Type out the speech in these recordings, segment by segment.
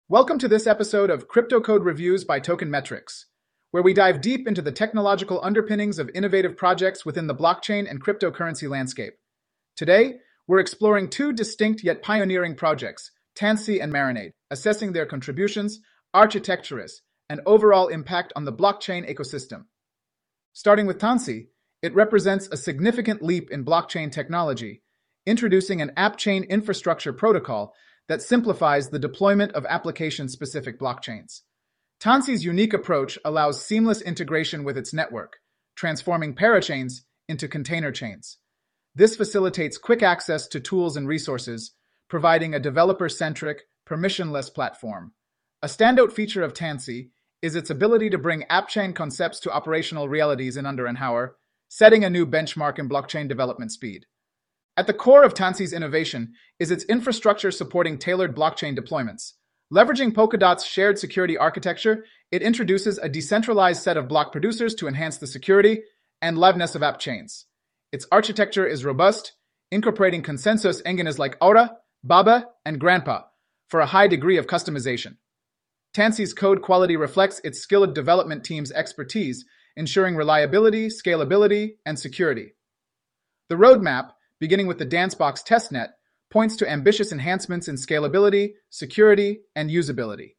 Welcome to this episode of Crypto Code Reviews by Token Metrics, where we dive deep into the technological underpinnings of innovative projects within the blockchain and cryptocurrency landscape. Today, we're exploring two distinct yet pioneering projects, Tansy and Marinade, assessing their contributions, architectures, and overall impact on the blockchain ecosystem. Starting with Tansy, it represents a significant leap in blockchain technology, introducing an app chain infrastructure protocol that simplifies the deployment of application-specific blockchains. Tansy's unique approach allows seamless integration with its network, transforming parachains into container chains. This facilitates quick access to tools and resources, providing a developer-centric, permissionless platform. A standout feature of Tansy is its ability to bring app chain concepts to operational realities in under an hour, setting a new benchmark in blockchain development speed. At the core of Tansy's innovation is its infrastructure supporting tailored blockchain deployments. Leveraging Polkadot's shared security architecture, it introduces a decentralized set of block producers to enhance the security and liveness of app chains. Its architecture is robust, incorporating consensus engines like Aura, Baba, and Grandpa for a high degree of customization. Tansy's code quality reflects its skilled development team's expertise, ensuring reliability, scalability, and security. The roadmap, beginning with the Dancebox testnet, points to ambitious enhancements in scalability, security, and usability.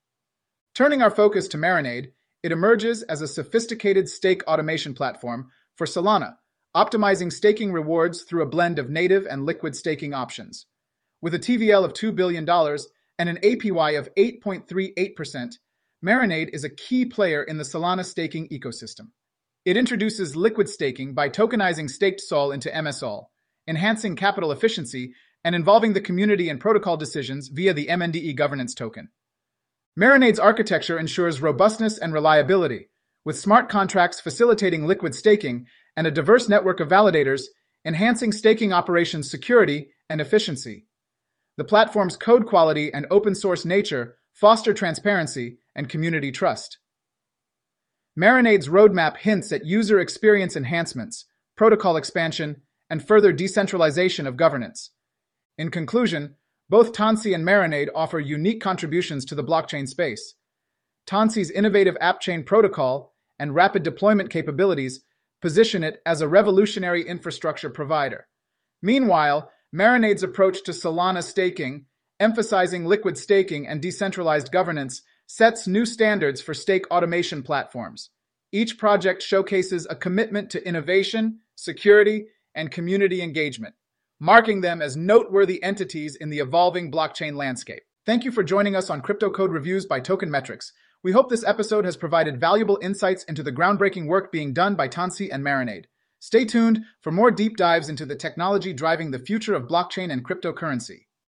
Turning our focus to Marinade, it emerges as a sophisticated stake automation platform for Solana, optimizing staking rewards through a blend of native and liquid staking options. With a TVL of $2 billion and an APY of 8.38%, Marinade is a key player in the Solana staking ecosystem. It introduces liquid staking by tokenizing staked SOL into MSOL, enhancing capital efficiency, and involving the community and protocol decisions via the MNDE governance token. Marinade's architecture ensures robustness and reliability, with smart contracts facilitating liquid staking and a diverse network of validators enhancing staking operations security and efficiency. The platform's code quality and open-source nature foster transparency and community trust. Marinade's roadmap hints at user experience enhancements, protocol expansion, and further decentralization of governance. In conclusion, both Tansy and Marinade offer unique contributions to the blockchain space. Tansy's innovative app chain protocol and rapid deployment capabilities position it as a revolutionary infrastructure provider. Meanwhile, Marinade's approach to Solana staking, emphasizing liquid staking and decentralized governance, sets new standards for stake automation platforms. Each project showcases a commitment to innovation, security, and community engagement, marking them as noteworthy entities in the evolving blockchain landscape. Thank you for joining us on Crypto Code Reviews by Token Metrics. We hope this episode has provided valuable insights into the groundbreaking work being done by Tansy and Marinade. Stay tuned for more deep dives into the technology driving the future of blockchain and cryptocurrency.